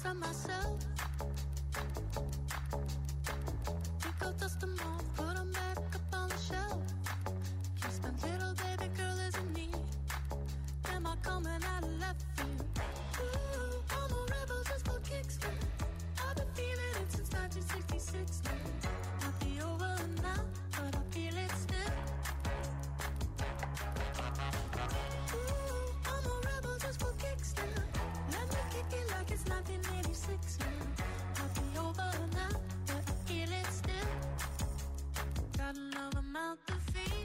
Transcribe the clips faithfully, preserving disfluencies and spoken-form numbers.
parts of myself. Pick up, dust them off, put them back up on the shelf. Kiss my little baby girl isn't me. Am I coming out of left field? Ooh, I'm a rebel just for kicks now. I've been feeling it since nineteen sixty-six now. Might be over now, but I feel it still. Ooh, I'm a rebel just for kicks now. Let me kick it like it's nineteen eighty-six now. Might be over now, but I feel it still. Got another mouth to feed.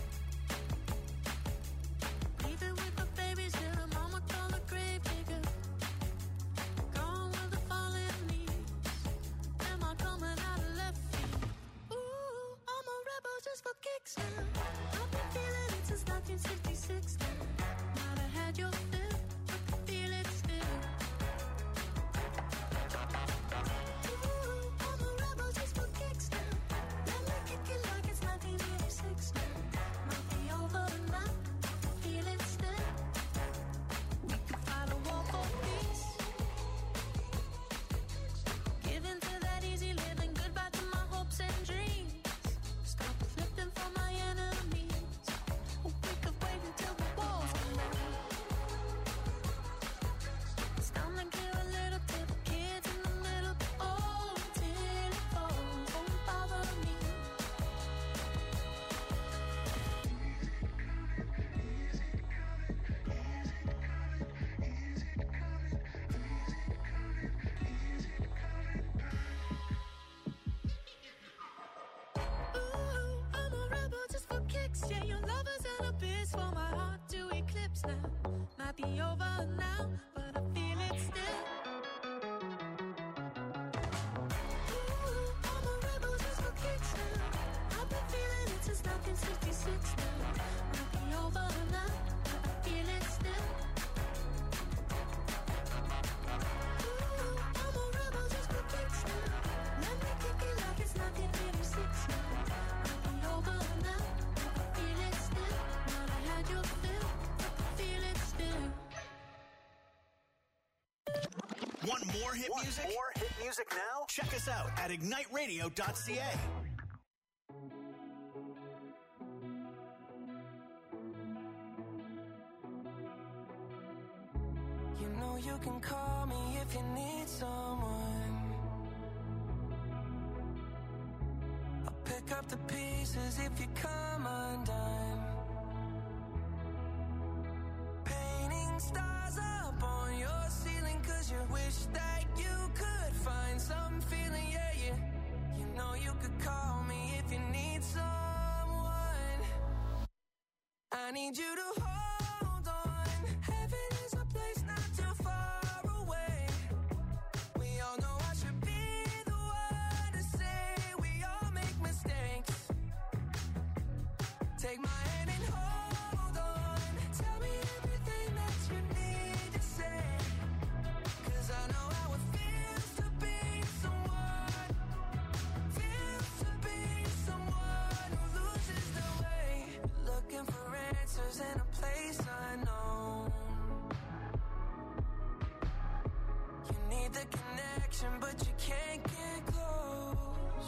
Leaving with the babies here, and mama call the grave digger. Gone with the fallen leaves. Am I coming out of left field? Ooh, I'm a rebel just for kicks now. I've been feeling it since nineteen sixty-six now. Might have had your fill, but I feel it still. Ooh, I'm a rebel just for kicks now. Let me kick it like it's nineteen eighty-six now. Might be over now, but I feel it still. We could fight a war for peace. Give in to that easy living, goodbye to my hopes and dreams. Stop flipping for my enemies. Oh, we could wait until the walls come down. It's time to give a little to the kids in the middle. Oh, till it falls, won't bother me. Ooh, I'm a rebel just for kicks. Yeah, your lovers and a biz for my heart to eclipse now. Might be over now, but I feel it still. Ooh, I'm a rebel just for kicks now. I've been feeling it since nineteen sixty-six now. Might be over now, but I feel it still. Ooh, I'm a rebel just for kicks now. Let me kick it like it's nineteen eighty-six now. Might be over now, but I feel it still. Might have had your fill, but I feel it still. Want more hit Want music? more hit music now? Check us out at ignite radio dot c a. You know you can call me if you need someone. I'll pick up the pieces if you come undone. Painting stars up on your ceiling 'cause you wish that you could find some feeling, yeah, yeah. You know you could call me if you need someone. I need you to hold on. Heaven is a place not too far away. We all know I should be the one to say we all make mistakes. Take my hand and hold on. Tell me everything that you need to say. 'Cause I know how it feels to be someone. Feels to be someone who loses their way. Looking for answers in a place unknown. You need the connection, but you can't get close.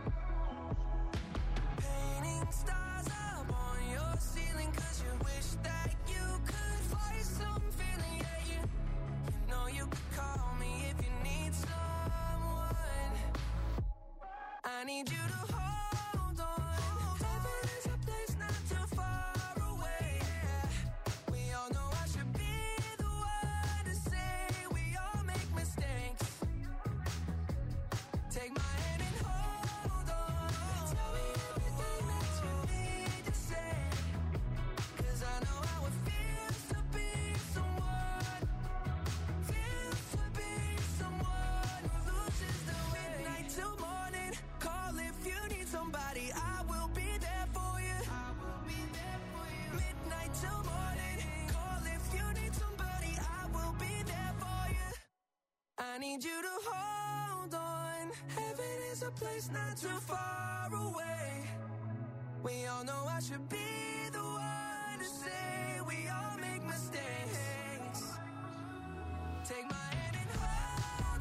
Painting stars up on your ceiling 'cause you wish that you could find some feeling, yeah, you, you know you could call me if you need someone. I need you to hold on. Heaven is a place not too far away. We all know I should be the one to say we all make mistakes. Take my hand and hold on. Tell me everything that you need to say. 'Cause I know how it feels to be someone. Feels to be someone who loses their way. Midnight till morning. Call if you need somebody. I will be there for you. I will be there for you. Midnight till morning. Call if you need somebody. I will be there for you. I need you to hold on. Heaven is a place not too far away. We all know I should be the one to say we all make mistakes. Take my hand and hold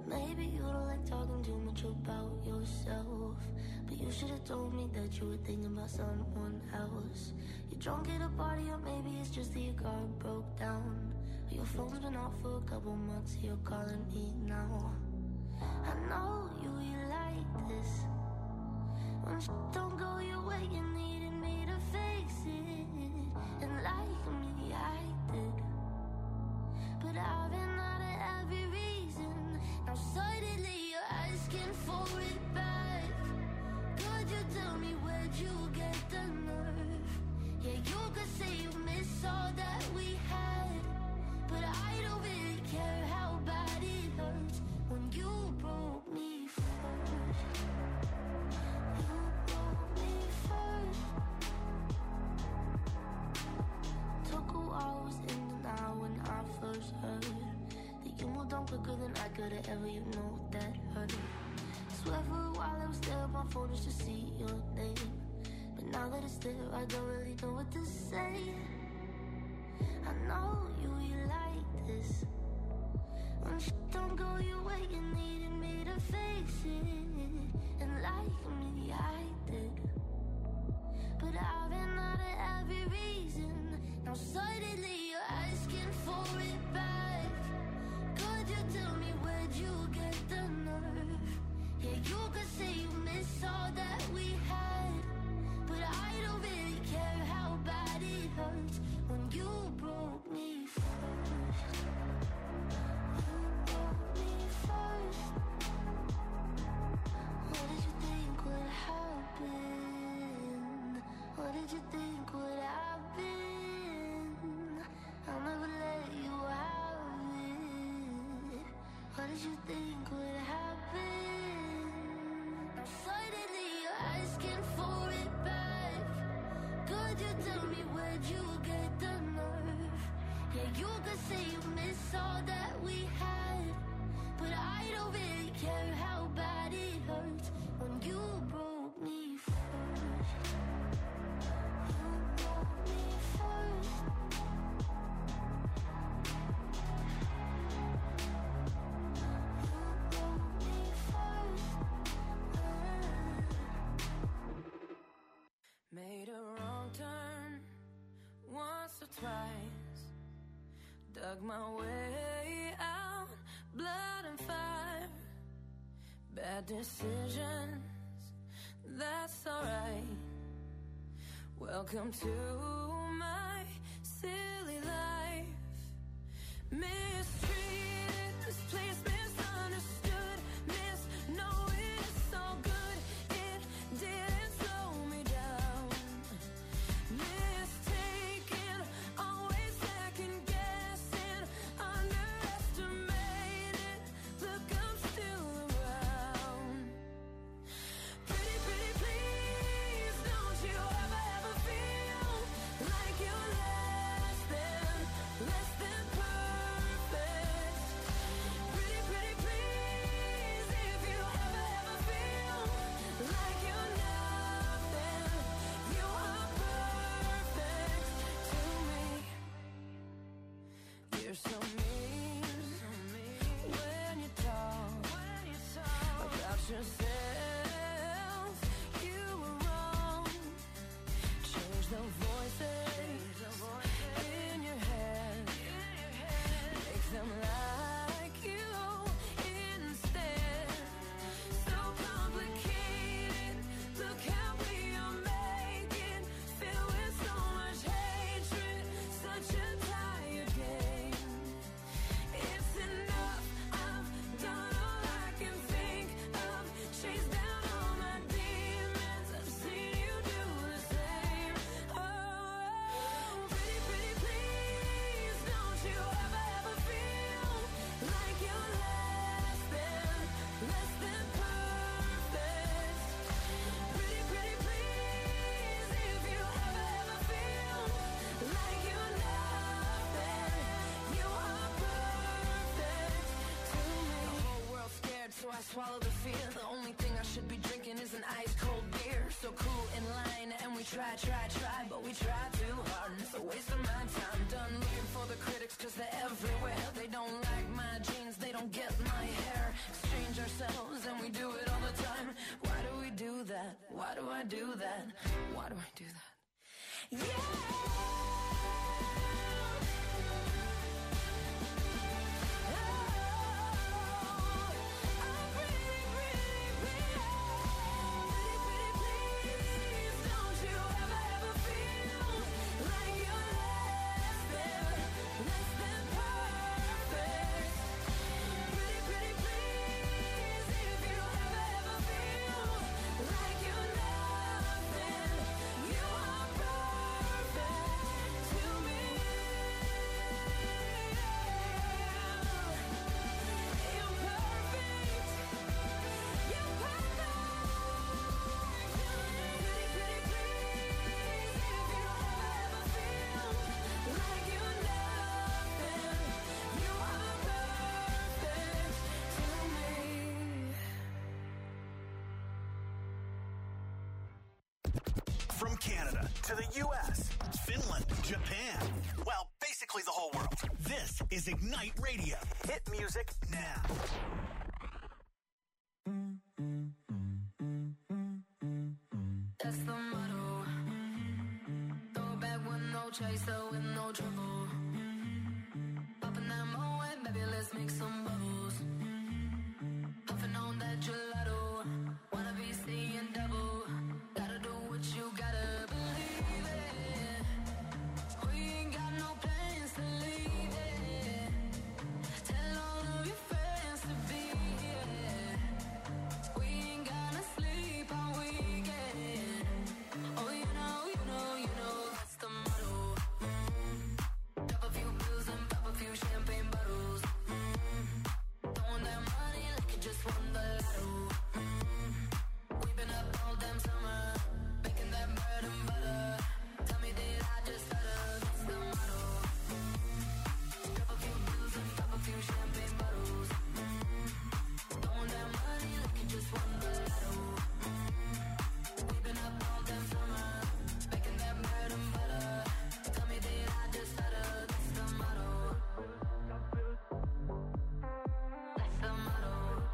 Maybe you don't like talking too much about yourself, but you should have told me that you were thinking about someone else. You're drunk at a party, or maybe it's just that your car broke down. Your phone's been off for a couple months, you're calling me now. I know you, you like this. When shit don't go your way, you needed me to fix it. And like me, I did. But I've been out of every reason. Now suddenly you're asking for it back. Could you tell me where'd you get the nerve? Yeah, you could say you miss all that we had, but I don't really care how bad it hurts when you broke me first. You broke me first. Took a while, was in denial when I first heard that you moved on quicker than I could've ever, you know that hurt. Swear for a while I was there on my phone just to see your name, but now that it's there I don't really know what to say. I know you, you like this. When shit don't go your way, you needed me to fix it. And like me, I did. But I've been out of every reason. Now suddenly you're asking for it back. Could you tell me where'd you get the nerve? Yeah, you could say you miss all that we had, but I don't really care how bad it hurts when you broke me first. You broke me first. What did you think would happen? What did you think would happen? I'll never let you have it. What did you think would happen? Now suddenly you're asking for it back. Could you tell me where'd you get the nerve? Yeah, you could say you miss all that we had, but I don't really care how bad it hurts when you broke me first. You broke me first. You broke me first. Made a wrong turn once or twice. Dug my way out, blood and fire. Bad decisions, that's alright. Welcome to my silly life. Mistreated, misplaced, misunderstood, misknowing it's all good. It didn't slow me down. Mistaken, always second guessing, underestimated. Look, I'm still around. Pretty, pretty, please, don't you ever, ever feel like you're less than, less than perfect. Pretty, pretty, please, if you ever, ever feel like you're nothing, you are perfect to me. You're so mean when you talk about yourself. You were wrong. Change the voices in your head. Make them like you instead. So complicated. Look how we are making. Filled with so much hatred. Such a tired game. It's enough. I've done all I can think of. Chased down all my demons. I've seen you do the same. Oh, pretty, pretty, please, don't you ever, ever feel like you're less than, less than perfect. Pretty, pretty, please, if you ever, ever feel like you're nothing, you are perfect to me. The whole world's scared, so I swallow the fear. The only thing I should be drinking is an ice cold beer. So cool in line, and we try, try, try, but we try too hard, and it's a waste of my time. Done looking for the critics, cause they're everywhere. They don't like my jeans, they don't get my hair. ourselves and we do it all the time. Why do we do that? Why do I do that? Why do I do that? Yeah! From Canada to the U S, Finland, Japan, well, basically the whole world. This is Ignite Radio. Hit music now. That's the motto. Throw it back with no chaser, with no trouble. Popping that Moet, baby, let's make some bubbles. Puffing on that gelato. Wanna be seeing double. Gotta do what you gotta believe it. We ain't got no plans to leave it. Tell all of your friends to be here. We ain't gonna sleep all weekend. Oh, you know, you know, you know that's the motto. Mm-hmm. Drop a few pills and pop a few champagne bottles. Mm-hmm. Throwing that money like you just won the lotto. Mm-hmm. We've been up all damn summer, making that bread and butter. Tell me, did I just stutter? That's the motto. Mm-hmm. Drop a few pills and pop a few champagne bottles. Mm-hmm. Throwing that money like you just won the lotto. Mm-hmm. We've been up all damn summer, making that bread and butter. Tell me, did I just stutter? That's the motto. That's the motto.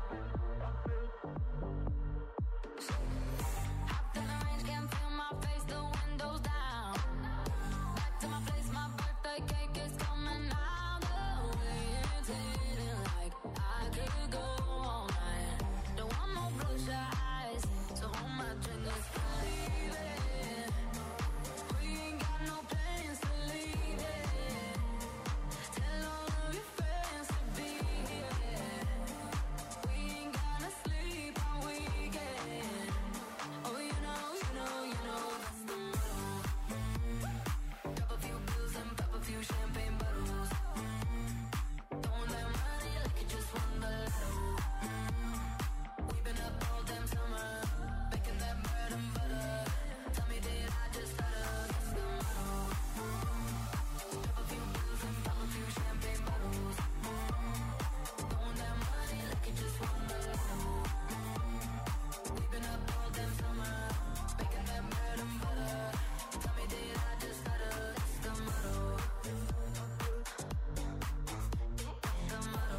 Hopped in the range, can't feel my face, the windows down. Back to my place, my birthday cake is coming out. The wind's hitting like I could go all night. Don't want no bloodshot eyes, so hold my drink, let's believe it. We ain't got no plans to leave it. Tell all of your friends to be here. We ain't gonna sleep all weekend. Oh, you know, you know, you know that's the motto. Mm-hmm. Drop a few pills and pop a few champagne bottles. Mm-hmm. Throwing that money like you just won the lotto. Mm-hmm. We've been up all damn summer, making that bread and butter. Tell me, did I just stutter? That's the motto. Mm-hmm. Drop a few pills and pop a few champagne bottles. Mm-hmm. Throwing that money like you just won the lotto. Mm-hmm. We've been up all damn summer, making that bread and butter. Tell me, did I just stutter? That's the motto. That's the motto.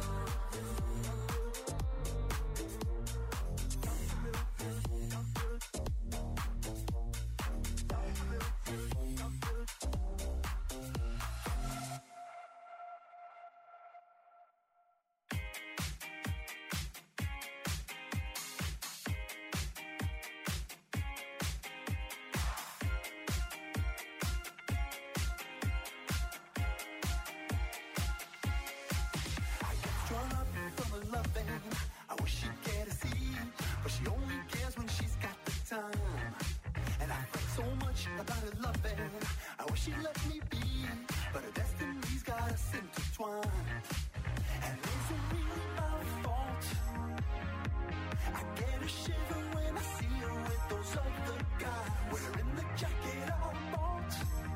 Drawn up from a loving, I wish she'd care to see, but she only cares when she's got the time. And I fret so much about her loving, I wish she'd let me be, but her destiny's got us intertwined. And is it really my fault? I get a shiver when I see her with those other guys, wearing the jacket I bought.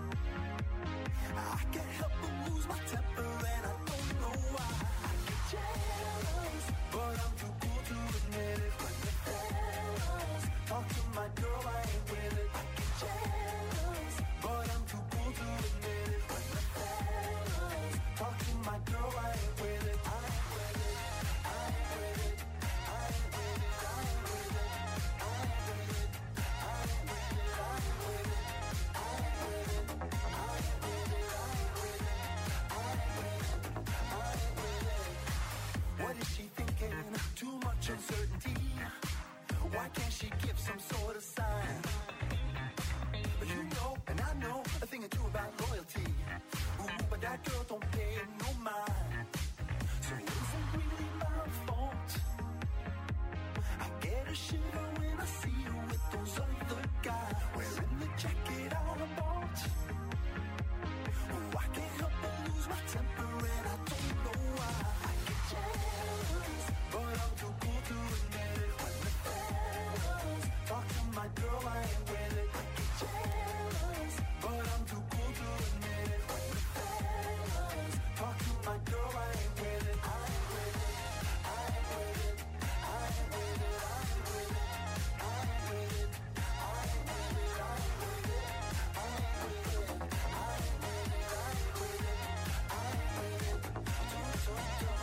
I can't help but lose my temper and I don't know why. I get jealous, but I'm too cool to admit it. When the fellas talk to my girl, I ain't with it. I get jealous, but I'm too cool to she thinking? Too much uncertainty. Why can't she give some sort of sign? But you know, and I know a thing or two about loyalty. Ooh, but that girl don't pay no mind. So it isn't really my fault. I get a shiver when I see you with those other guys, wearing the jacket I bought. Oh, I can't help but lose my temper and I don't know why. I get jealous, but I'm too cool to admit it. When the fellas talk to my girl, I ain't with it. I get jealous, but I'm too cool to admit it. When the fellas talk to my girl, I ain't with it. I ain't with it. I ain't with it. I ain't with it. I ain't with it. I ain't with it. I ain't with it. I ain't with it. I ain't with it. I ain't with it. I ain't with it. I ain't with it. Don't, don't, don't.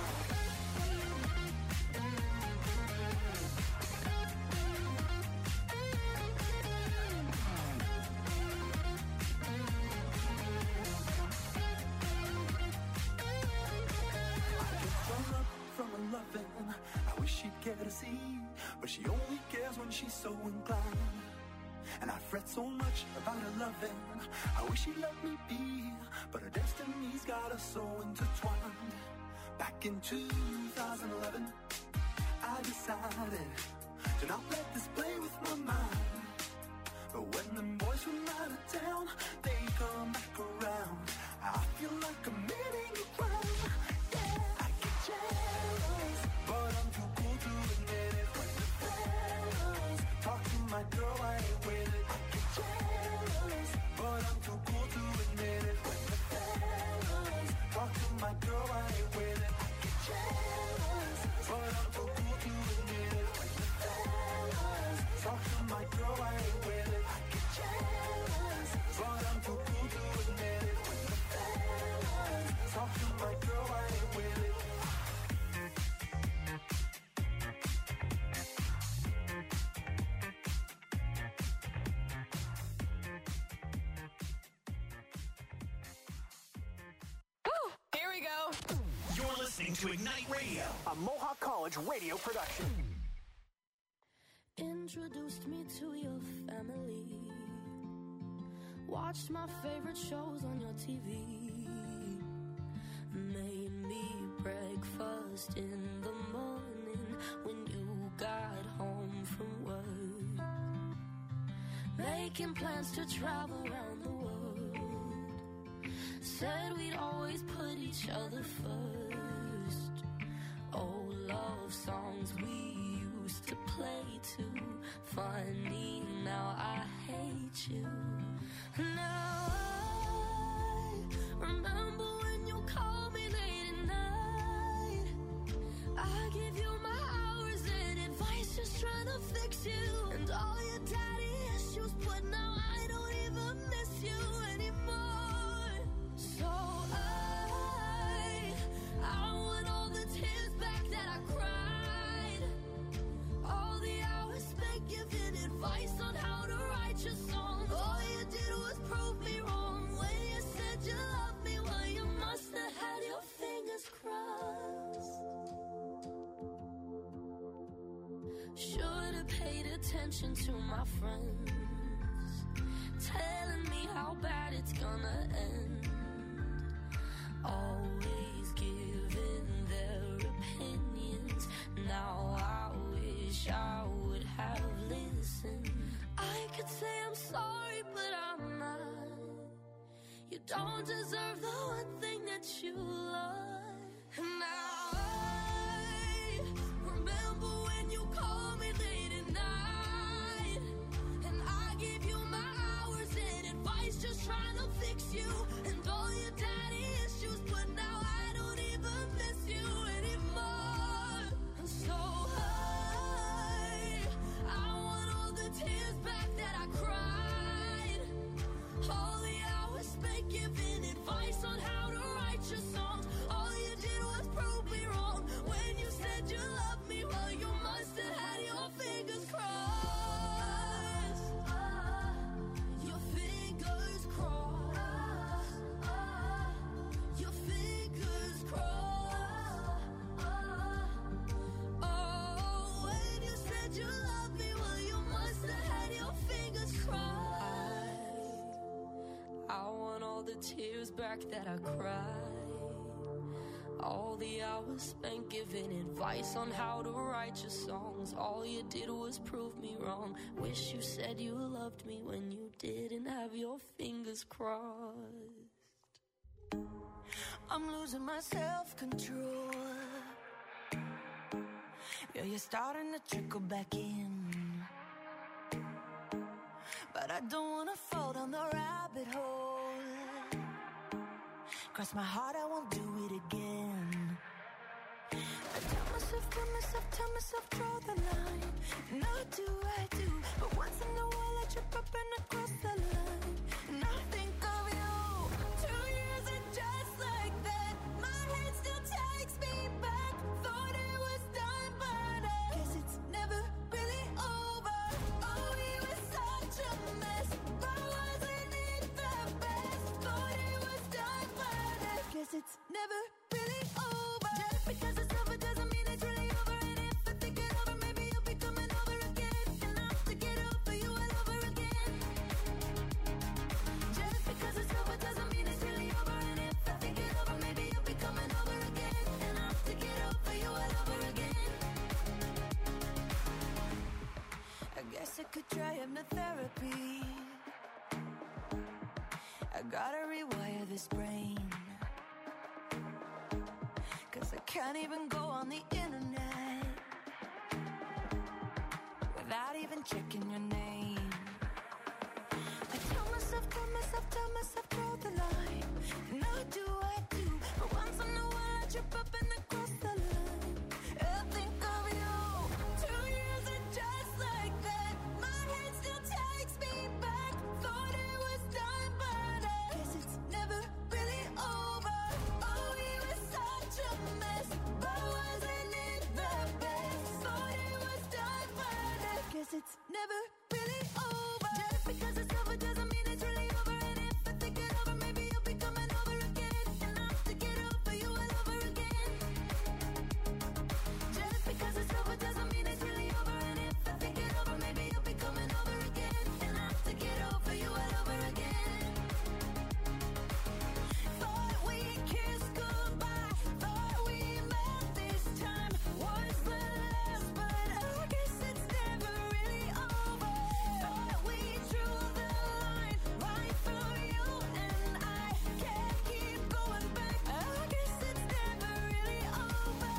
Strung up from a loving, I wish she'd care to see, but she only cares when she's so inclined. And I fret so much about her loving, I wish she'd let me be, but her destiny's got us so intertwined. Back in two thousand eleven, I decided to not let this play with my mind. But when them boys from out of town, they come back around, I feel like committing a crime. Yeah, I get jealous, but I'm too cool to admit it. When the fellas talk to my girl, I ain't with it. I get jealous, but I'm too cool to admit it. When the fellas talk to my girl, I ain't with it. I get jealous, but I'm too cool to admit it. When the fellas talk to my girl, I ain't with it. I get jealous, but I'm too cool to admit it. When the fellas talk to my girl, I ain't with it. Here we go. You're listening to Ignite Radio, a Mohawk College radio production. Introduced me to your family. Watched my favorite shows on your T V. Made me breakfast in the morning when you got home from work. Making plans to travel around the world. Said we'd always put each other first. Old love songs we used to play too. Funny, now I hate you. Now I remember when you called me late at night. I give you my hours and advice, just trying to fix you. And all your daddy issues, but now I don't even miss you anymore. So I, I want all the tears back that I cried. All the hours spent giving advice on how to write your songs. All you did was prove me wrong when you said you loved me. Well, you must have had your fingers crossed. Should have paid attention to my friends, telling me how bad it's gonna end. Always giving their opinions. Now I wish I would have listened. I could say I'm sorry, but I'm not. You don't deserve the one thing that you love. And now I remember when you called me late at night. And I gave you my hours and advice, just trying to fix you. And all your daddy issues, but now I don't even miss you anymore. So I, I want all the tears back that I cried. All the hours spent giving advice on how to write your songs. All you did was prove me the tears back that I cried, all the hours spent giving advice on how to write your songs. All you did was prove me wrong. Wish you said you loved me when you didn't have your fingers crossed. I'm losing my self-control. Yeah, you're starting to trickle back in, but I don't wanna fall down the rabbit hole. Cross my heart, I won't do it again. I tell myself, tell myself, tell myself, draw the line. And I do, I do, but once in a while I trip up and I cross the line. And I think of you. Two years and just like that, my head still takes me back. Thought it was done, but I guess it's never really over. Oh, we were such a mess, but wasn't it the best? Thought it was done, but I guess it's never really over. Just because it's over doesn't mean it's really over. And if I think it over, maybe you'll be coming over again. And I'll have to get over you all over again. Just because it's over doesn't mean it's really over. And if I think it over, maybe you'll be coming over again. And I'll have to get over you all over again. I guess I could try hypnotherapy. I gotta rewire this brain, 'cause I can't even go on the internet without even checking your name. I tell myself, tell myself, tell myself, draw the line. And I do, I do, but once in a while I trip up and I cross the line. I think of you. Two years and just like that, my head still takes me back. Thought it was done, but I guess it's never really over. Oh, we were such a mess, but wasn't it the best? Thought it was done, but I guess it's never really over. Just because it's over doesn't mean it's really over. And if I think it over, maybe you'll be coming over again. And I'll have to get over you all over again. Just because it's over doesn't mean it's really over. And if I think it over, maybe you'll be coming over again. And I'll have to get over you all over again. Thought we kissed goodbye, thought we met this time was the last, but I guess it's never really over. Thought we drew the line right through you, and I can't keep going back. I guess it's never really over.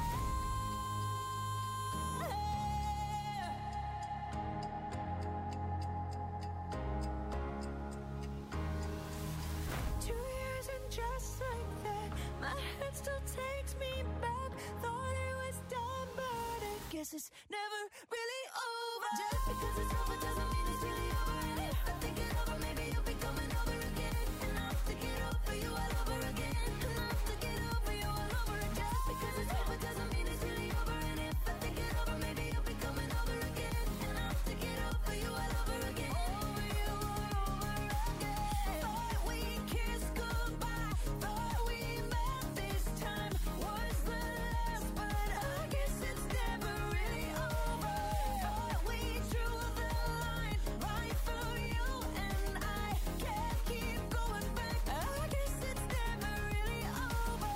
Two years and just like that, my head still takes me back. Thought it was done, but I guess it's never really over. Just because it's over doesn't mean it's really over. And if I think it over, maybe you'll be coming over again. And I'll have to get over you all over again. And I'll have to get over you all over again. Just because it's over doesn't mean it's really over. And if I think it over, maybe you'll be coming over again. And I'll have to get over you all over again. Over you all over again. Thought we kissed goodbye, thought we met this time was the last, but I guess it's never really over. Thought we drew the line right through you, and I can't keep going back. I guess it's never really over.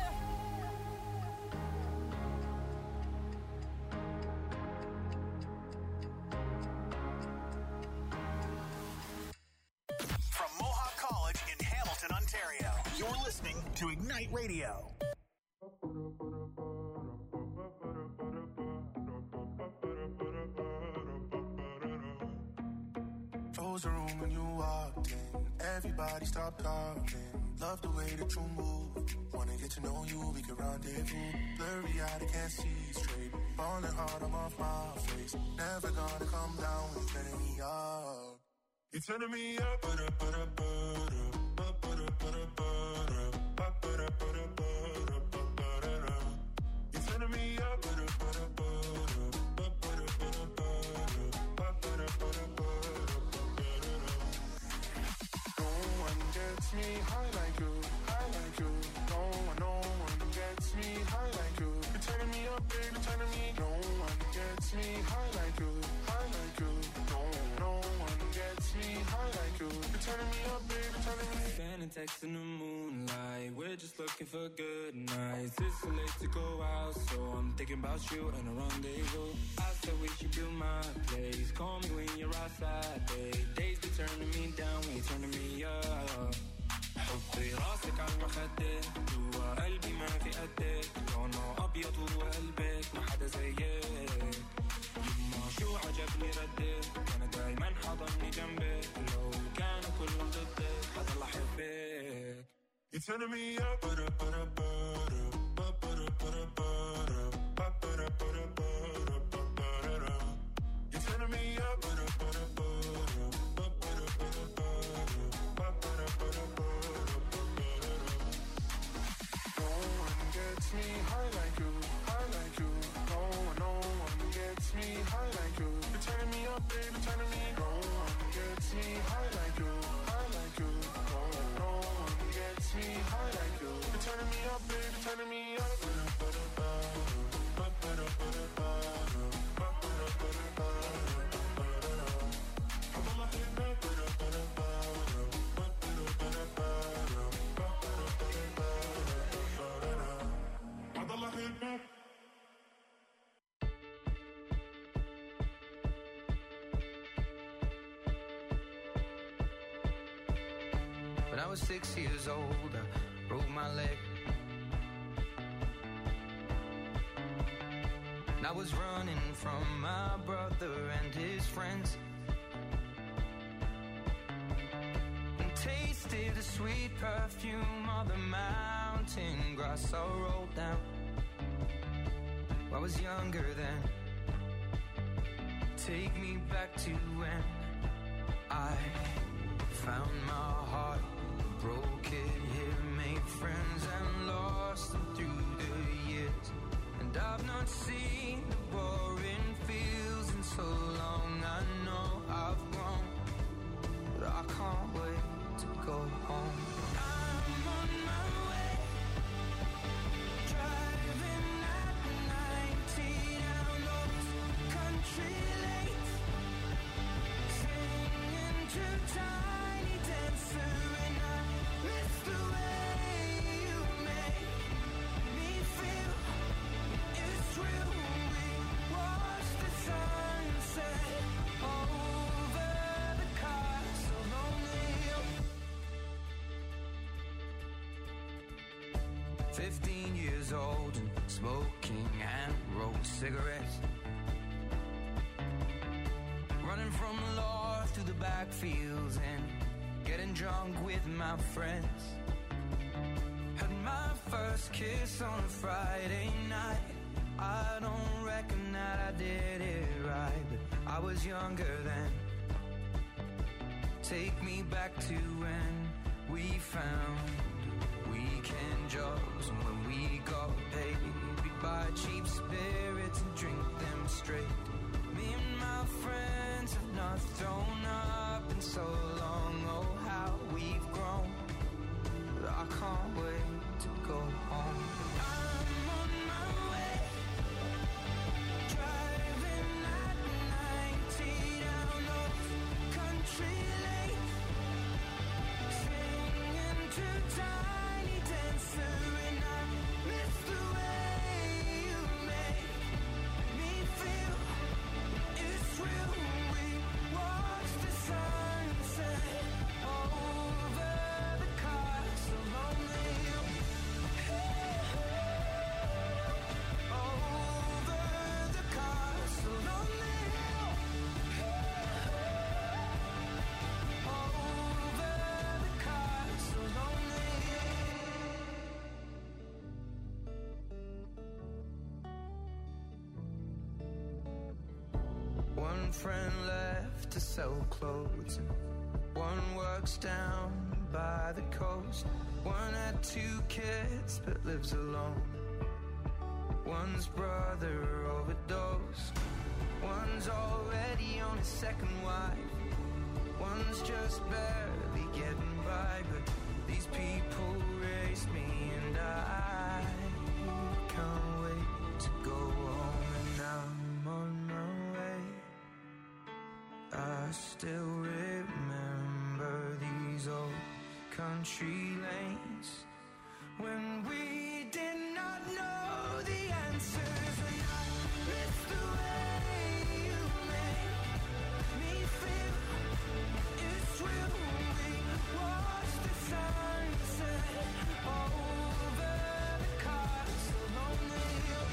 From Mohawk College in Hamilton, Ontario, you're listening to Ignite Radio. Froze the room when you walked in. Everybody stopped talking. Love the way that you move. Wanna get to know you, we can rendezvous. Blurry eyed, I can't see straight. Falling hard, I'm off my face. Never gonna come down when you're turning me up. You're turning me up, but up, but up, but up, but up, but up, but up, but up, but up, but up, but up. You're turning me up, but up, but up, but up, but up, but up, but up, but up, but up, but up. No one gets me high like you, high like you. No one, no one gets me high like you. You're turning me up, baby, turning me. No one gets me high like you, high like you. No, no one gets me high like you. You're turning me up, baby, turning me. sending texts in the moonlight. We're just looking for good nights. It's too late to go out, so I'm thinking about you and a rendezvous. I said we should do my place. Call me when you're outside, babe. Days be turning me down when you're turning me up. حطي راسك على المخدة جوا قلبي ما في قدك لونه أبيض وقلبك ما حدا زيك يما شو عجبني ردك أنا دايما حضني جنبك لو كانوا كلهم ضدك حضل أحبك. You're turning me up, butter, butter, butter, butter, butter, butter, butter, butter, butter, butter. You're turning me up, butter, butter, butter, butter, butter, butter, butter, butter, butter. No one gets me high like you, high like you. No one, no one gets me high like you. You're turning me up, baby, turning me. No one gets me high like you, high like you. No one, no one gets me high like you. You're turning me up, baby, turning me up. Butter, butter, butter, butter, butter, butter, butter, butter, butter. I'm on my head back, butter, butter, butter, butter, butter, butter, butter, butter, butter. I'm on my head back. When I was six years old, I broke my leg. And I was running from my brother and his friends, and tasted the sweet perfume of the mountain grass I rolled down. I was younger then. Take me back to when I found my heart, broke it here, made friends and lost them through the years. And I've not seen the boring fields in so long. I know I've grown, but I can't wait to go home. I'm on my way, driving at ninety down those country lanes, singing to Tiny Dancer, and I miss the way you make me feel. It's real. We watch the sunset over the castle lonely. Fifteen years old and smoking and rolled cigarettes, running from the law through the backfields and getting drunk with my friends. Had my first kiss on a Friday night. I don't reckon that I did it right, but I was younger then. Take me back to when we found weekend jobs, and when we got paid, we'd buy cheap spirits and drink them straight. Me and my friends have not thrown up in so long. Oh, how we've grown, but I can't wait to go home. I'm on my way, driving at ninety down those country lanes, singing to Tiny Dancer, and I miss the way you make me feel. It's real. We watch the sunset over the castle lonely. Over the castle lonely. Over the castle lonely. One friend left to sell clothes, and one works down by the coast. One had two kids but lives alone. One's brother overdosed. One's already on his second wife. One's just barely getting by, but these people race me, and I can't wait to go home. And I'm on my way. I still remember these old country lanes when we did not know the answers. And I miss the way you make me feel. It's real. We watch the sunset over the castle on the hill.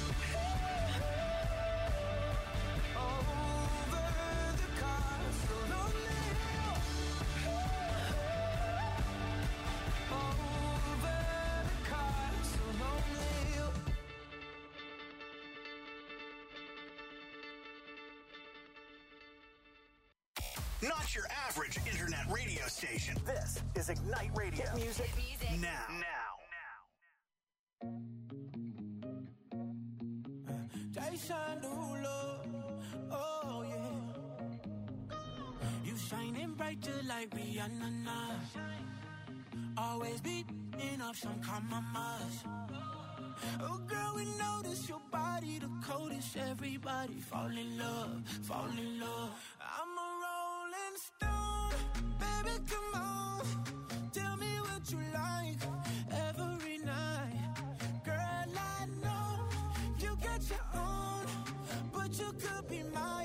Over the castle on the hill. Over the castle on the hill. Not your average internet radio station. This is Ignite Radio. Hit music, now. Now. Jason Derulo, oh yeah. You shining bright just like Rihanna. Always beating up some compromise. Oh girl, we notice your body the coldest. Everybody fall in love, fall in love. I'm a rolling stone, baby, come on. Tell me what you like every night. Girl, I know you got your own, but you could be mine.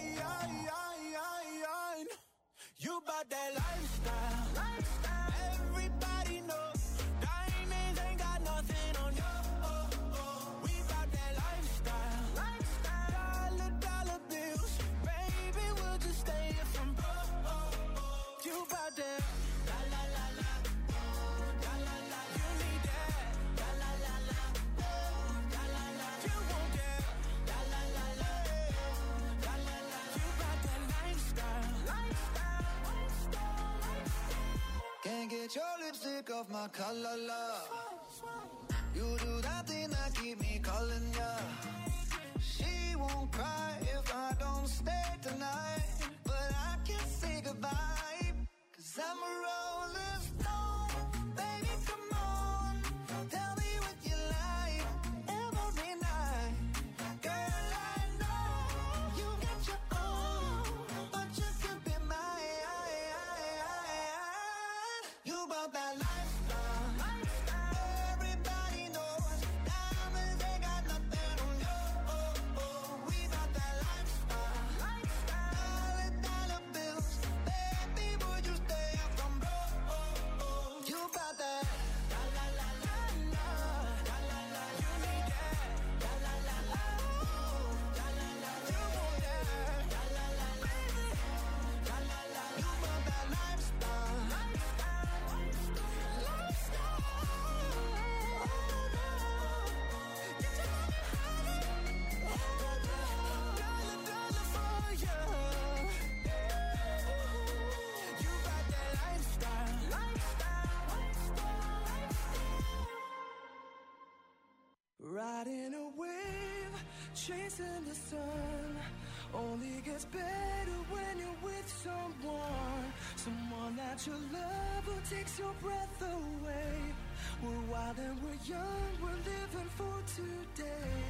You bout that lifestyle, lifestyle. Everybody knows diamonds ain't got nothing on you. Oh, oh. We bout that lifestyle, lifestyle. Dollar, dollar bills, baby, we'll just stay from broke. Oh, oh. You bout that la la la la, la la la. You need that la la la la, la la la. You want that la la la la, la la la. You bout that lifestyle, lifestyle. Can't get your lipstick off my collar, love. You do that thing that keep me calling ya. She won't cry if I don't stay tonight, but I can't say goodbye, cause I'm a rolling stone. Baby, come on, tell me what you like every night. Girl, I know you got your own, but you could be mine. You about that lifestyle, lifestyle. Everybody knows diamonds ain't got nothing on you. Oh, oh. We about that lifestyle, lifestyle. Dollar, dollar bills, baby, would you stay from broke? Oh, oh. You about that la la la la la, la la la. You need that la la la la, la la la. You want that la la la, baby, la la la. You about that lifestyle, lifestyle, lifestyle. Get your money dollar, dollar for you. You got that lifestyle, lifestyle, lifestyle. Riding a wave, chasing the sun. Only gets better when you're with someone. Someone that you love who takes your breath away. We're wild and we're young, we're living for today.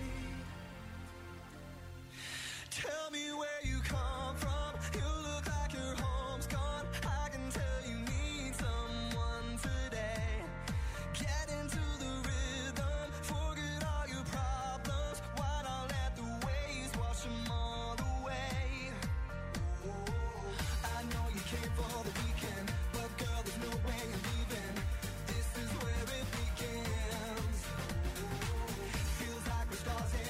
Tell me where you come from. You look like your home's gone. I can tell you need someone today. Get into the rhythm, forget all your problems. Why not let the waves wash them all away? I know you came for the weekend, but girl, there's no way you're leaving. This is where it begins. Feels like we're stars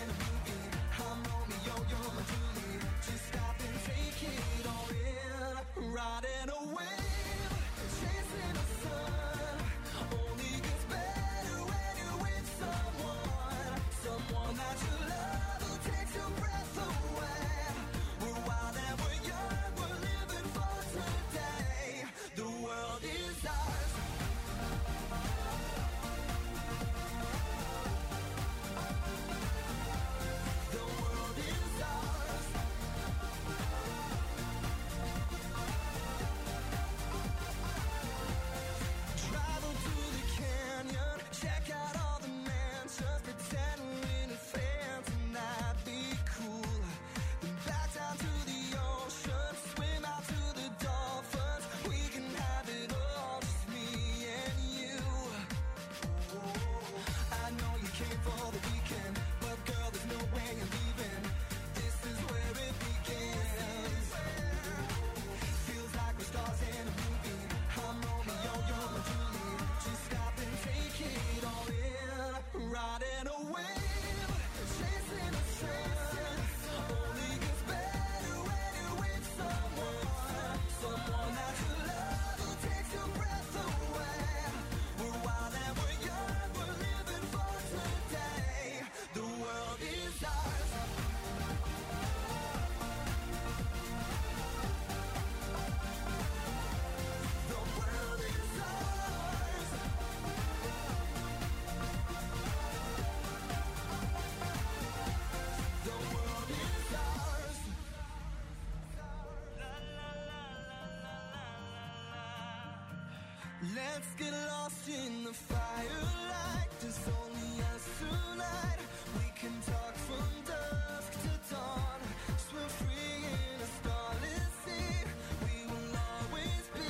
Let's get lost in the firelight. There's only us tonight. We can talk from dusk to dawn. Swim free in a starless sea. We will always be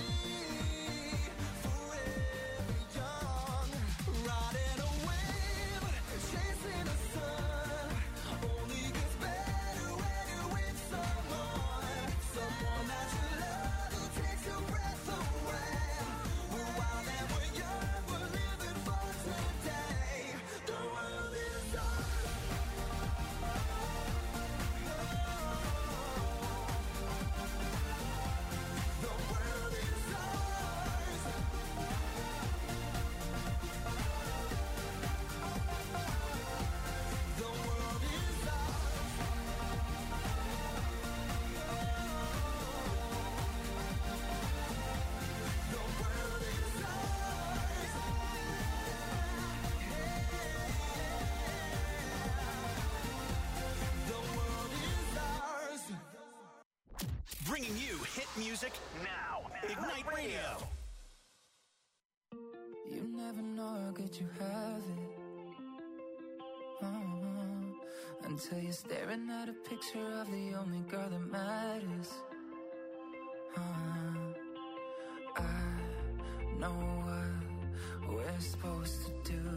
forever young. Riding a wave, chasing the sun. Only gets better when you're with someone. Someone that you love who takes your breath away. We're wild and we're young, we're living for today. The world is ours. The world is ours. The world is ours. The world is ours. The world is ours. Bringing you hit music now. Ignite Radio. You never know how good you have it. Uh-huh. Until you're staring at a picture of the only girl that matters. Uh-huh. I know what we're supposed to do.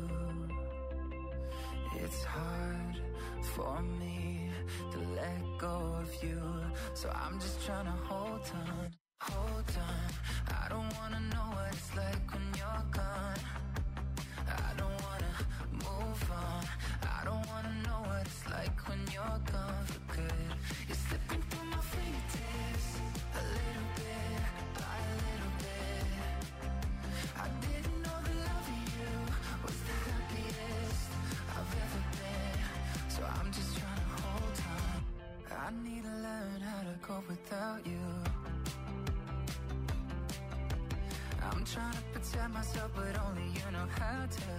It's hard for me to let go of you. So I'm just trying to hold on, hold on. I don't wanna know what it's like when you're gone. I don't wanna move on. I don't wanna know what it's like when you're gone for good. You're slipping through my fingertips, a little bit by a little bit. I didn't know the love of you was the happiest I've ever been. So I'm just trying to hold on. I need to learn how to cope without you. I'm trying to protect myself, but only you know how to.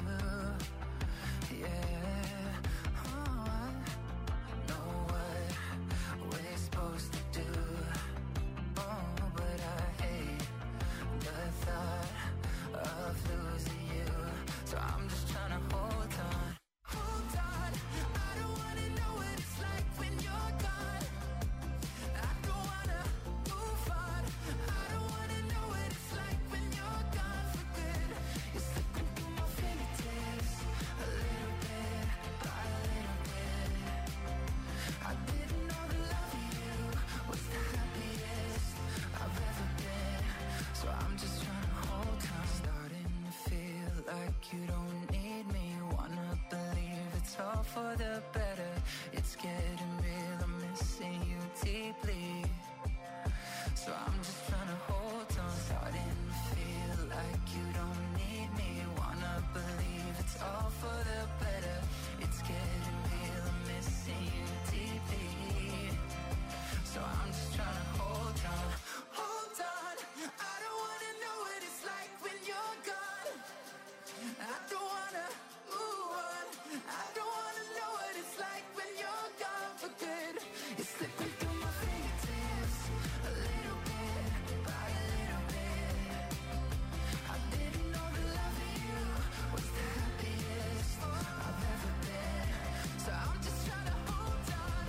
Yeah. Oh, I know what we're supposed to do. Oh, but I hate the thought of losing you. So I'm just trying to hold on. Hold on. I don't wanna know what it's like when you're gone. I don't wanna move on. I don't wanna know what it's like when you're gone for good. You're slipping through my fingertips, a little bit by a little bit. I didn't know the love of you was the happiest I've ever been. So I'm just trying to hold on. Starting to feel like you don't need me. Wanna believe it's all for the better. It's getting real, I'm missing you deeply. So I'm just trying to hold on. Starting to feel like you don't need me. Wanna believe it's all for the better. It's getting real, I'm missing you deeply. So I'm just trying to hold on. Hold on. I don't wanna know what it's like when you're gone. I don't wanna move on. I don't wanna know what it's like when you're gone for good. You're slipping through my fingertips, a little bit by a little bit. I didn't know the love of you was the happiest I've ever been. So I'm just trying to hold on.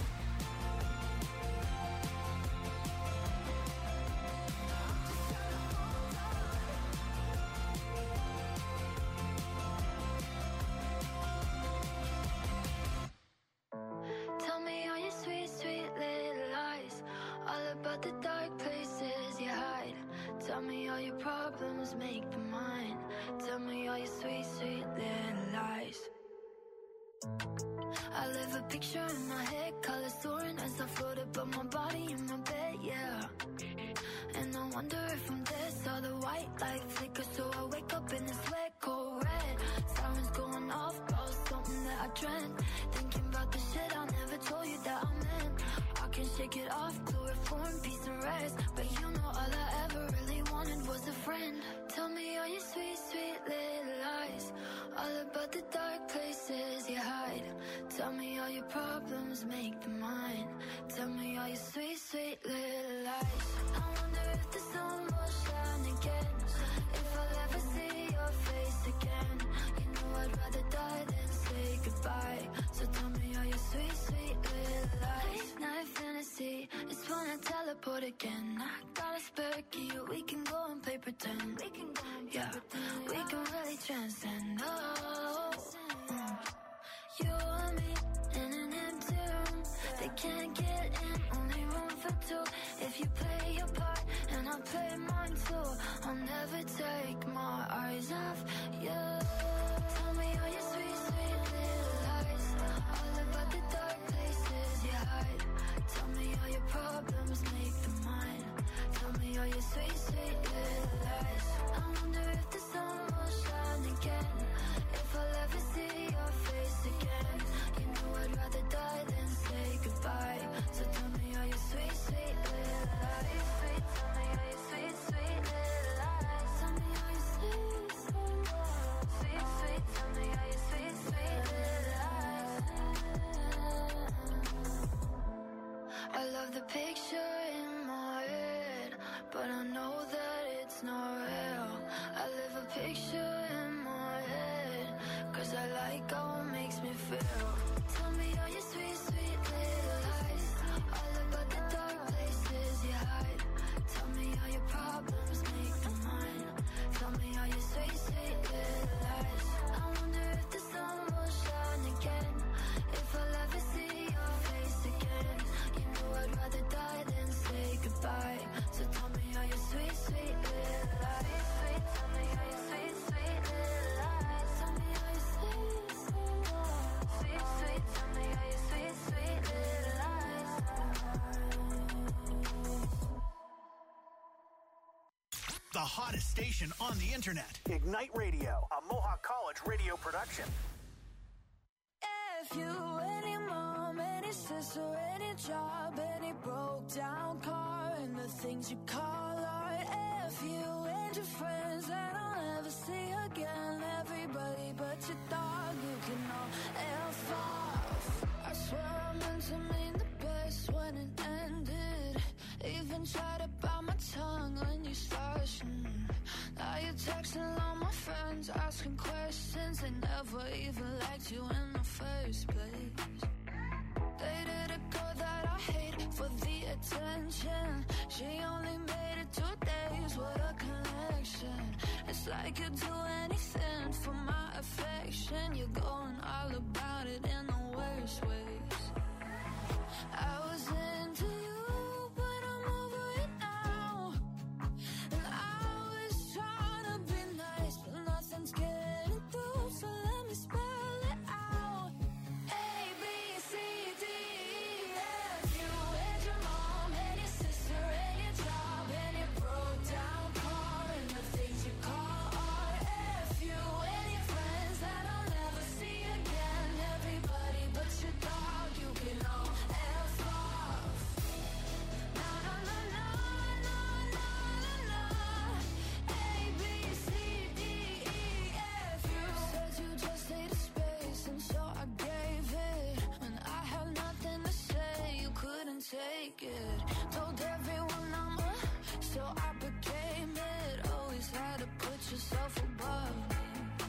Tell me all your sweet, sweet little lies. All about the dark places you hide. Tell me all your problems, make them mine. Tell me all your sweet, sweet little lies. I live a picture in my head, colors soaring as I float above my body in my bed, yeah. And I wonder if I'm dead, saw the white light flicker, so I wake up in this wet, cold red. Sirens going off, about something that I dreamt. Thinking about the shit I never told you that I meant. I can shake it off, chloroform, peace and rest. But you know all I ever really wanted was a friend. Tell me all your sweet, sweet little lies. All about the dark places you hide. Tell me all your problems, make them mine. Tell me all your sweet, sweet little lies. I wonder if the sun will shine again. If I'll ever die, then say goodbye. So tell me all your sweet, sweet little lies. Night fantasy, it's when I teleport again. I got a spare key, we can go and play pretend. We can go and play yeah, pretend. We can really transcend. Oh, mm. You and me in an empty room. They can't get in, only room for two. If you play your part and I'll play mine too, I'll never take my eyes off you. Tell me all your sweet, sweet little lies, all about the dark places you hide. Tell me all your problems, make them mine. Tell me all your sweet, sweet little lies. I wonder if the sun will shine again, if I'll ever see your face again. You know I'd rather die than say goodbye. So tell me all your sweet, sweet little lies. Sweet, tell me all your sweet, sweet little lies. Tell me all your sweet, sweet, sweet, sweet. Tell me all your sweet, sweet little lies. I love the picture in my head, but I know that it's not real. I live a picture in my head, cause I like how it makes me feel. Tell me all your sweet, sweet little lies, all about the dark places you hide. Tell me all your problems, make them mine. Tell me all your sweet, sweet little lies. I wonder if the sun will shine again, if I'll ever see your face again. You know I'd rather die than say goodbye. So tell me all your sweet, sweet little lies. Sweet, tell me all your sweet, sweet little lies. Tell me all your sweet, sweet, sweet, sweet. Tell me all your sweet, sweet little lies. The hottest station on the internet. Ignite Radio, a Mohawk College radio production. If you, any mom, any sister, any job, any broke down car, and the things you call art. If you and your friends that I'll never see again, everybody but your dog, you can all F off. I swear I meant to mean the best when it ended. Even tried to bite my tongue when you started. Mm. Now you're texting all my friends, asking questions. They never even liked you in the first place. Dated a girl that I hate for the attention. She only made it two days with a connection. It's like you'd do anything for my affection. You're going all about it in the worst ways. I was into you, but I'm over it now. And I was trying to be nice, but nothing's getting through. So let me spell it out. A, B, C, D, E, F. You and your mom and your sister and your job and your broke down car and the things you call art. F. You and your friends that I'll never see again. Everybody but your dog, you can all F off. No, no, no, no, no, no, no, no. A, B, C, D, E, F. You said you just needed space, and so I gave it. When I had nothing to say, you couldn't take it. Told everyone I'm a, so I became it. Always had to put yourself above me.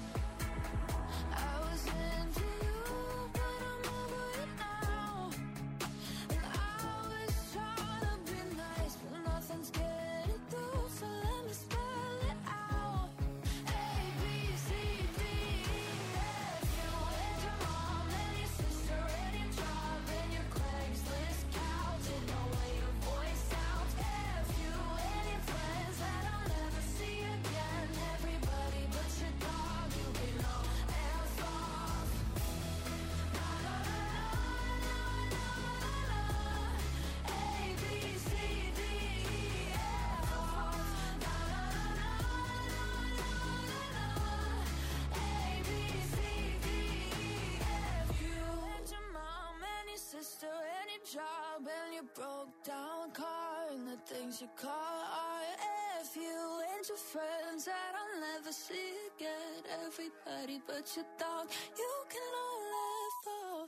I was into you, but I'm over it now. And I was trying to be nice, but nothing's getting through. So let me spell it out. A, B, C, D, E, F. You and your mom and your sister and your job and your Craigslist couch and the way your voice sounds. F. You and your friends that I'll never see again. Everybody but your dog, you can all F off. No, no, no, no, no, no, no, no. A, B, C, D, E, F off. No, no, no, no, no, no, no, no. A, B, C, D, E, F. You and your mom and your sister and your job and your broke down car and the things you call art. F. You and your friends that I'll never see again. Everybody but your dog, you can all laugh off.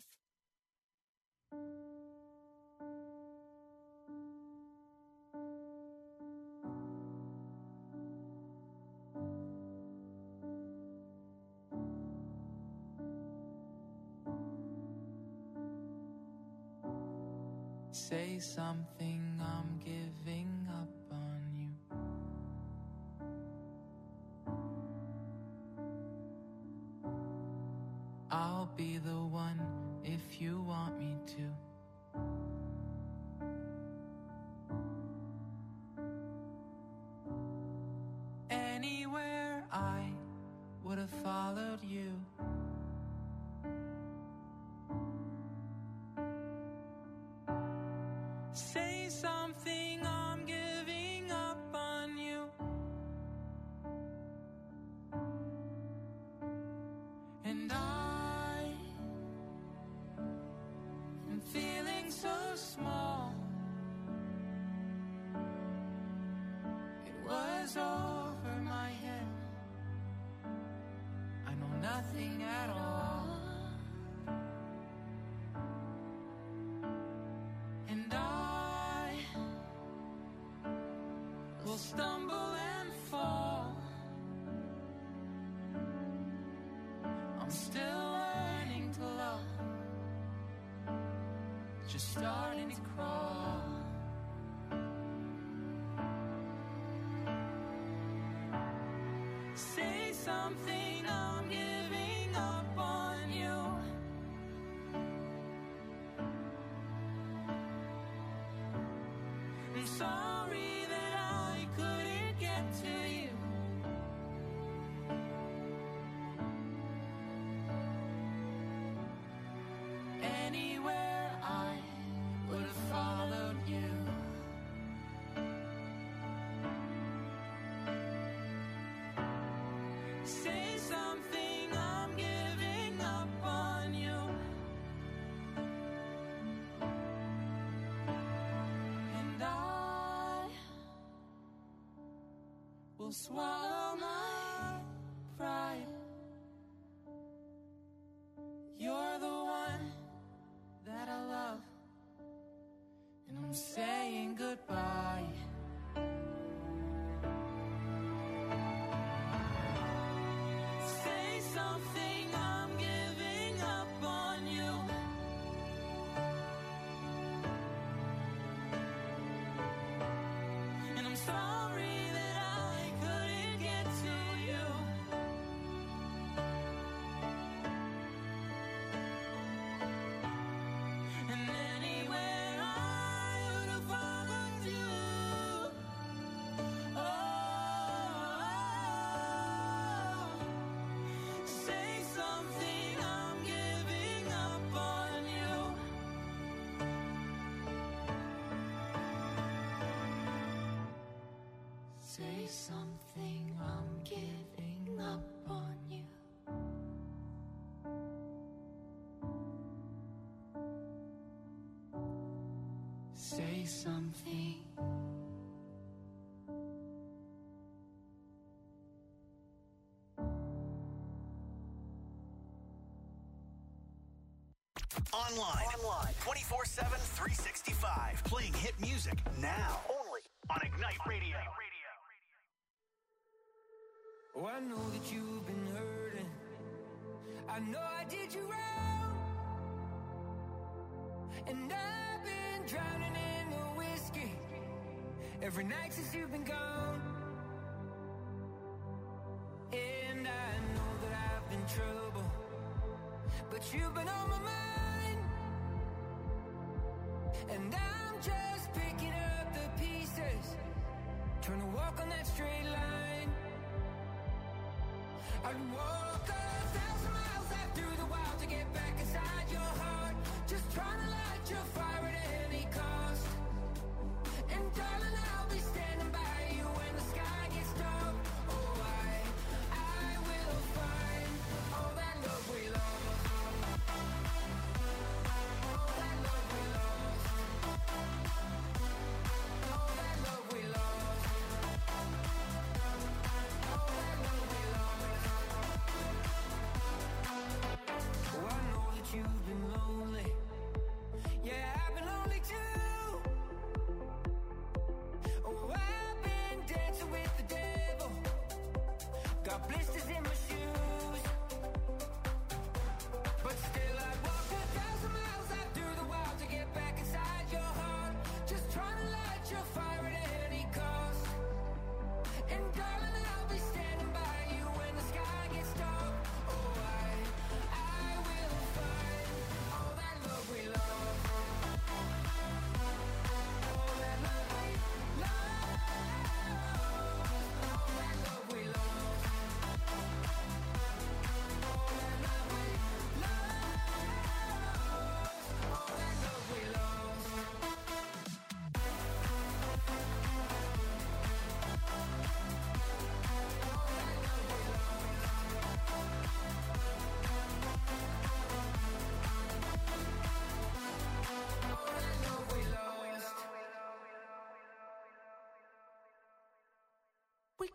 Say something, I'm giving up on you. I'll be the one if you want me to. Anywhere I would have followed you. Say something, I'm giving up on you. And I am feeling so small. It was over my head. I know nothing at all. And I will stumble and fall. I'm still learning to love, just starting to crawl. Say something, I'm giving up on you. I'm sorry that I couldn't get to you. Anywhere I would have followed you. Say something, I'm giving up on you. And I will swallow my pride. You're the one that I love, and I'm saying goodbye. Say something, I'm giving up on you. And I'm sorry that I couldn't get to you. And anywhere I would have followed you. Oh, say something, I'm giving up on you. Say something, I'm giving up on you. Say something. Online. Online. twenty-four seven, three sixty-five. Playing hit music now. Only on Ignite Radio. Oh, I know that you've been hurting. I know I did you wrong. And I've been drowning in the whiskey every night since you've been gone. And I know that I've been trouble, but you've been on my mind. And I'm just picking up the pieces, trying to walk on that straight line. I'd walk a thousand miles out through the wild to get back inside your heart, just trying to light your fire at any cost. And darling, I'll be standing by you when the sky gets dark. Oh, I, I will find all that love we lost. All that love we lost. All that love we lost. All that love we lost. Oh, I know that you've been lonely. Yeah, I've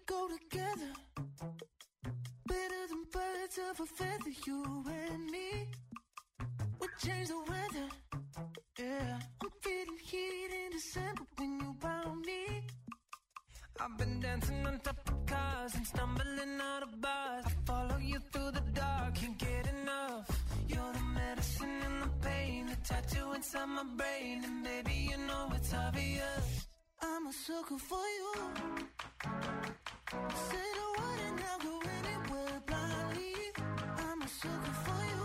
go together. Better than birds of a feather, you and me. We change the weather. Yeah, I'm feeling heat in December when you found me. I've been dancing on top of cars and stumbling out of bars. I follow you through the dark, can't get enough. You're the medicine and the pain, the tattoo inside my brain. And baby, you know it's obvious, I'm a sucker for you. Say the word and I'll go anywhere blindly. I'm a sucker for you.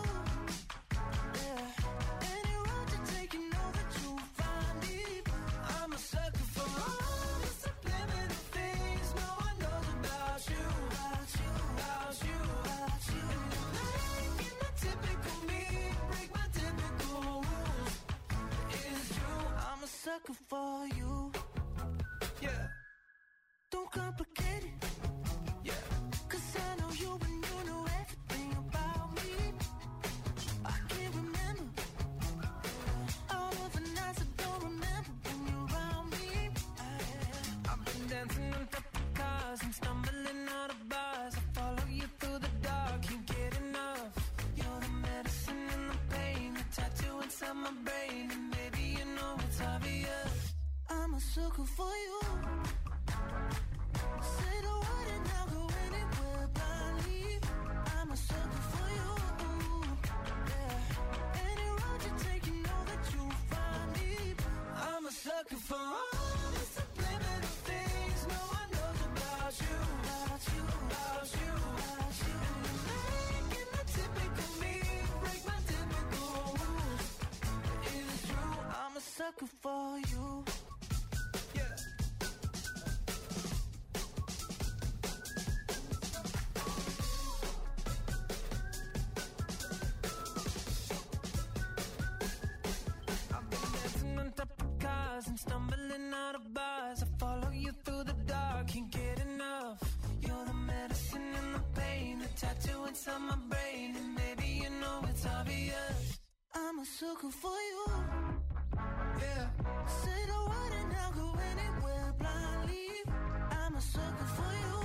Yeah, any road you take, you know that you'll find it. I'm a sucker for all the subliminal things no one knows about you, about you, about you, about you. And you're making the typical me break my typical rules. It's true, I'm a sucker for you. Yeah, don't complicate it. Yeah, 'cause I know you and you know everything about me. I can't remember all of the nights I don't remember when you're around me. I, I've been dancing on top of cars and stumbling out of bars. I follow you through the dark, can't get enough. You're the medicine and the pain, the tattoo inside my brain. And baby, you know it's obvious, I'm a sucker for you. Say the word and I'll go anywhere blindly. I'm a sucker for you. Yeah, any road you take, you know that you'll find me. I'm a sucker for all the subliminal things no one knows about you, about you, about you, about you. And you're making the typical me break my typical rules. It's true, I'm a sucker for you. Yeah. And stumbling out of bars, I follow you through the dark, can't get enough. You're the medicine and the pain, the tattoo inside my brain. And baby, you know it's obvious, I'm a sucker for you. Yeah, say the word and I'll go anywhere blindly. I'm a sucker for you.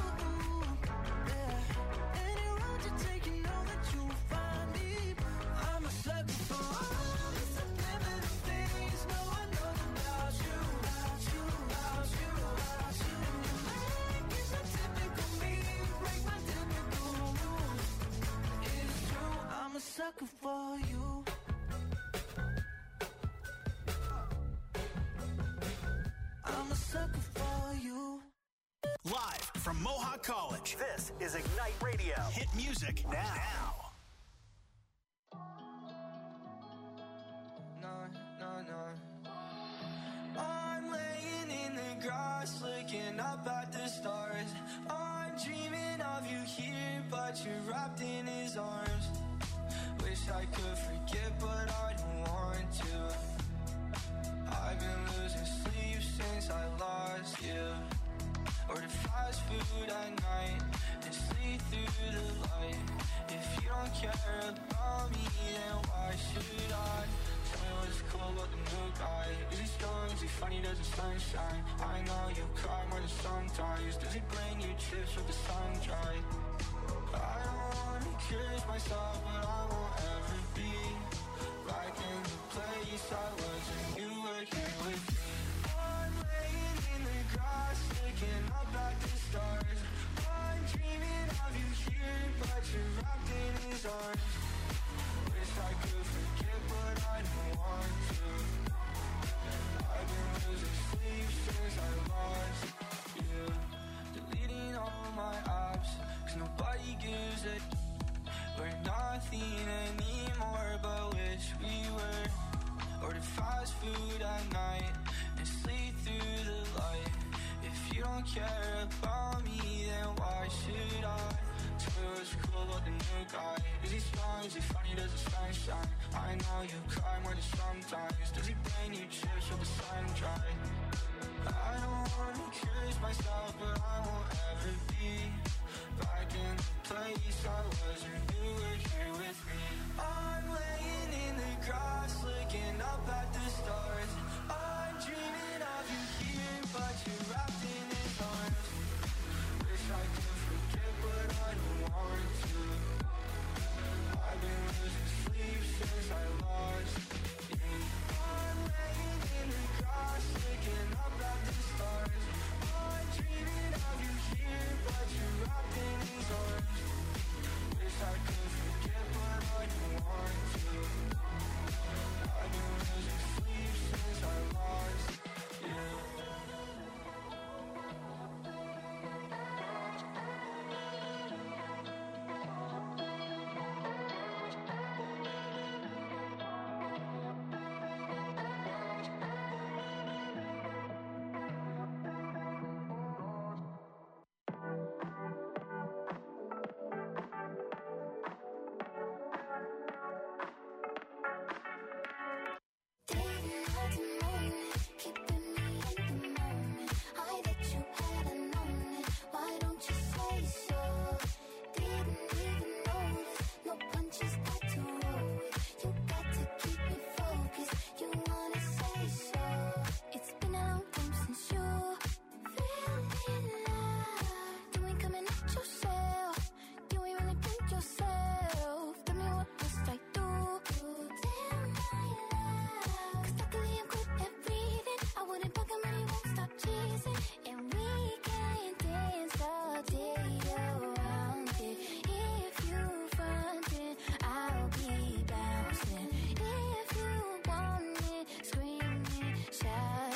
Yeah, any road you take, you know that you'll find me. I'm a sucker for all the subliminal things no one knows about you, about you, about you, about you. And you're making the typical me break my typical rules. It's true, I'm a sucker for you. I'm a sucker for you. Live from Mohawk College, this is Ignite Radio. Hit music now. No, no, no. I'm laying in the grass, looking up at the stars. I'm dreaming of you here, but you're wrapped in his arms. Wish I could forget, but I don't want to. I've been losing sleep since I lost you. Order fast food at night and sleep through the light. If you don't care about me, then why should I? Tell me what's cool about the new guy. Is he strong? Is he funny? Does the sunshine? I know you cry more than sometimes. Does he bring you chips with the sun dry? I don't wanna curse myself, but I won't ever be back in the place I was when you were here with me. I'm laying in the grass, looking up at the stars. I'm dreaming of you here, but you're wrapped in his arms. Wish I could forget, but I don't want to. I've been losing sleep since I lost you. Deleting all my apps, 'cause nobody gives a. We're nothing anymore, but wish we were. Order fast food at night and sleep through the light. If you don't care about me, then why should I? Tell me what's cool about the new guy. Is he strong? Is he funny? Does the sunshine? I know you cry more than sometimes. Does he bring you chips with the sun dry?